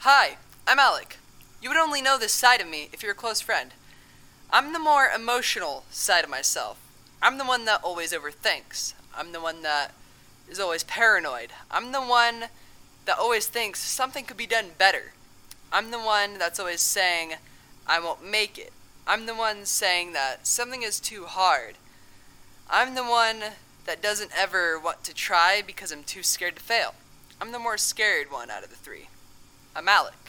Hi, I'm Alec. You would only know this side of me if you're a close friend. I'm the more emotional side of myself. I'm the one that always overthinks. I'm the one that is always paranoid. I'm the one that always thinks something could be done better. I'm the one that's always saying, I won't make it. I'm the one saying that something is too hard. I'm the one that doesn't ever want to try because I'm too scared to fail. I'm the more scared one out of the three. I'm Alec.